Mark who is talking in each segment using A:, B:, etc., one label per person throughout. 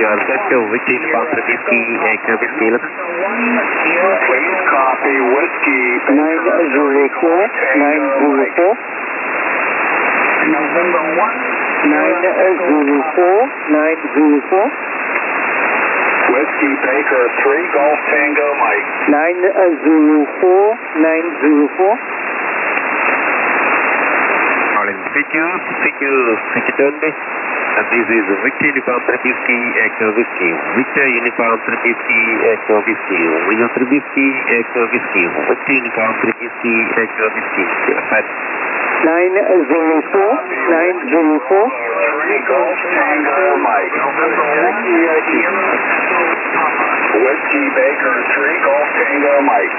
A: are set to Whiskey Uniform 3 Whiskey, Echo Whiskey 11.
B: Please copy Whiskey
C: 904, 904.
B: November 1.
C: 904, 904.
B: Whiskey Baker 3 Golf Tango Mike.
C: 904, 904.
A: Calling CQ20. And this is Victor Uniform 3 Whiskey, Echo Whiskey. Victor Uniform 3 Whiskey, Echo Whiskey. Rio 3 Whiskey, Echo Whiskey. Victor Uniform 3 Whiskey, Echo Whiskey. Set.
C: 904, 904.
B: 3 Golf Tango Mike. Whiskey Baker 3 Golf Tango Mike.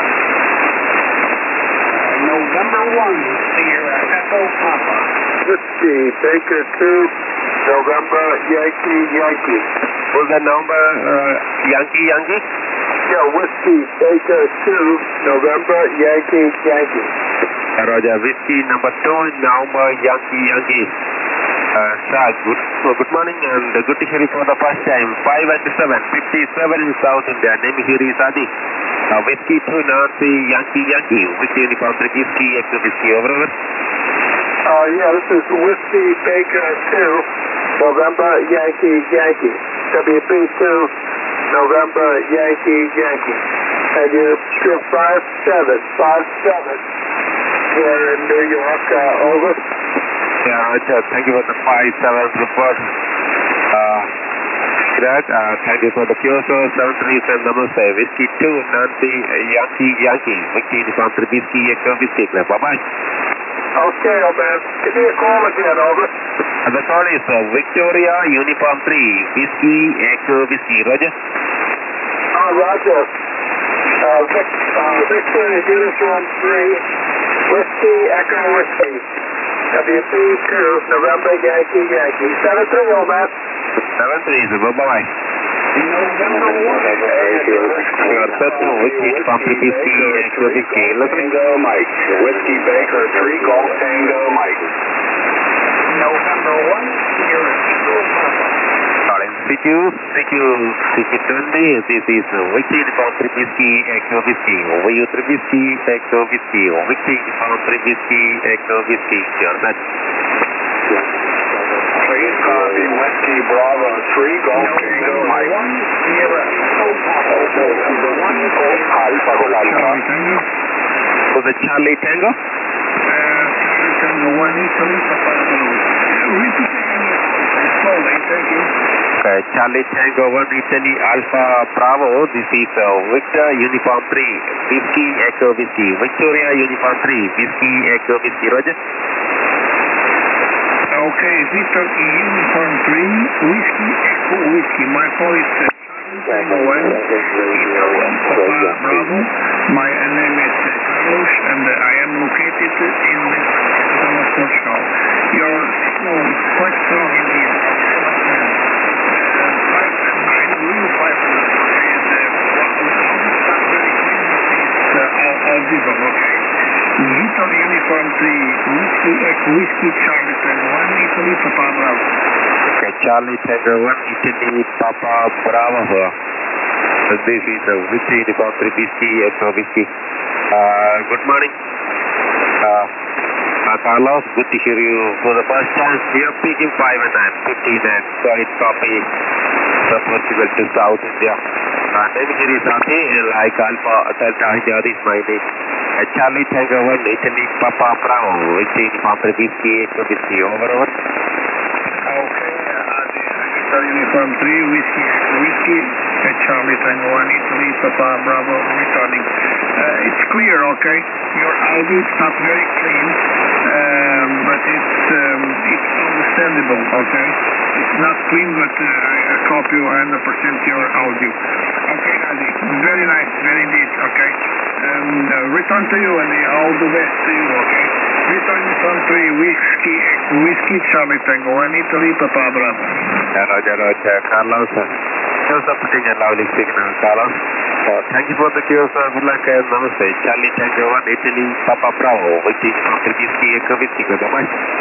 B: November 1, Sierra Echo Papa. Whiskey Baker 2, November Yankee Yankee.
A: Was the number Yankee Yankee?
B: Yeah, Whiskey Baker 2, November Yankee Yankee.
A: Roger, Whiskey number 2, November Yankee Yankee. Sir, good morning and good to hear you for the first time. 5 and 7, 57 in South India. Name here is Adi. Whiskey 2, Nancy Yankee Yankee. Whiskey Uniform 3 Whiskey, Echo Whiskey. Over.
B: Yeah, this is Whiskey Baker 2, November Yankee Yankee. WP2, November Yankee Yankee. And you're strip 5757 here in New York. Over.
A: Yeah, Roger. Thank you for the 5-7 report. Thank you for the QSO 737 Namaste. Whiskey 2, Nancy Yankee Yankee. Whiskey Uniform 3 Whiskey, Echo Whiskey. Bye-bye.
B: Okay, old man. Give me a call again, over.
A: The call is Victoria Uniform 3 Whiskey, Echo Whiskey. Roger.
B: Roger. Victoria Uniform 3 Whiskey, Echo Whiskey. WP2, November Yankee Yankee. 73, old man.
A: 73, bye-bye.
B: November 1.
A: You are set to Whiskey Uniform 3 Whiskey, Echo Whiskey.
B: Tango Mike. Whiskey Baker 3 Golf Tango Mike. November 1. Sierra Echo Papa.
A: Calling CQ20. This is Whiskey Uniform 3 Whiskey, Echo Whiskey. VU 3 Whiskey, Echo Whiskey. Whiskey Uniform 3 Whiskey, Echo Whiskey. You are set.
B: Please copy Whiskey Bravo 3 Golf Tango Mike. Sierra Echo Papa. November 1 Golf Alpha Golf.
A: For the Charlie Tango?
B: Charlie Tango 1 Italy Papa. Repeat again. Slowly, thank you.
A: Okay, Charlie Tango 1 Italy Alpha Bravo. This is Victor Uniform 3 Whiskey, Echo Whiskey. Victoria Uniform 3 Whiskey, Echo Whiskey. Roger.
B: Okay, Victor Uniform 3 Whiskey, Echo Whiskey. My call is Tango 1 Papa Bravo. My name is Carlos and I am located in Portugal. Your signal is quite strong in here. 5 and 9, real 5 and 9. Audible, okay? Victor Uniform 3 Whiskey, Echo Whiskey, Charlie Tango 1 Italy Papa Bravo.
A: Okay, Charlie Tango 1 Italy Papa Bravo. This is Whiskey Uniform 3 Whiskey, Echo Whiskey. Good morning. Carlos, good to hear you for the first time. We are speaking 5 and 9, 15 and solid copy from Portugal to South India. Name here is Ati, like Alpha Delta India, this is my name. Charlie Tango 1 Italy Papa Bravo, Whiskey Uniform 3 Whiskey, Echo Whiskey. Over.
B: Okay, Victor Uniform 3 Whiskey, Echo Whiskey, Charlie Tango 1 Italy Papa Bravo, returning. It's clear, okay? Your audio is not very clean, but it's understandable, okay? It's not clean, but I copy 100% your audio. Okay, Adi, very nice, very neat, okay? Return to you and all the best to you, okay? Return from 3 Whiskey, Charlie Tango 1 Italy Papa Bravo.
A: Roger, Carlos. Just putting a lovely signal, Carlos. Thank you for the QS. Good luck and namaste. Charlie Tango 1 Italy Papa Bravo. Whiskey Uniform 3 Whiskey, Echo Whiskey. Goodbye.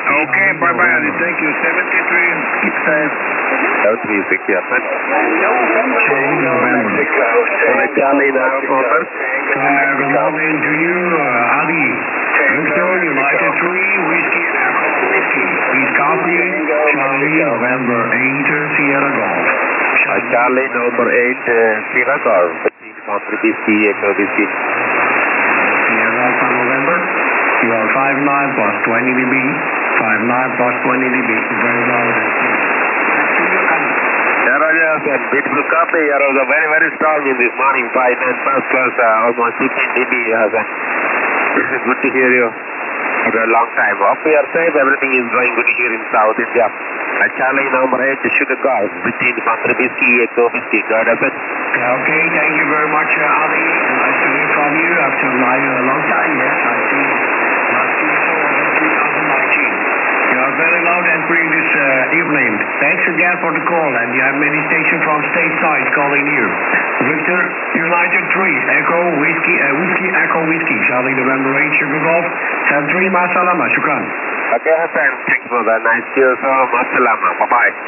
B: Okay, bye-bye, Ali. Thank you. 73 and keep safe.
A: 736, yeah, man.
B: Charlie November.
A: Charlie November.
B: Good morning to you, Ali. Victor, United 3, Whiskey, Echo, Whiskey. East Coffee, Charlie November 8, Sierra Golf.
A: Charlie November 8, Sierra Golf. 15 Whiskey, Echo Whiskey.
B: Sierra Alpha November. You are 59 plus 20 dB. 59 plus 20 dB. Very loud and clear.
A: Yeah, Roger, sir. Beautiful copy. Yeah, Roger. Very, very strong in this morning. 5 plus plus almost 15 dB, Hassan. This is good to hear you for a long time. Hope you are safe. Everything is going good here in South India. Charlie November 8, Sugar Golf. 15 Whiskey, Echo Whiskey. Go ahead, Hassan.
B: Okay, thank you very much, Ali. Nice to hear from you after a long time. Yes, I see. Last year, so over 2019. You are very loud and clear this evening. Thanks again for the call, and you have many stations from stateside calling you. Victor, United 3, Echo Whiskey, Whiskey, Echo Whiskey, Charlie November 8, Sugar Golf, 73, Masalama, Shukran.
A: Okay, Hassan. Thanks for that. Nice to hear you. So, Masalama. Bye-bye.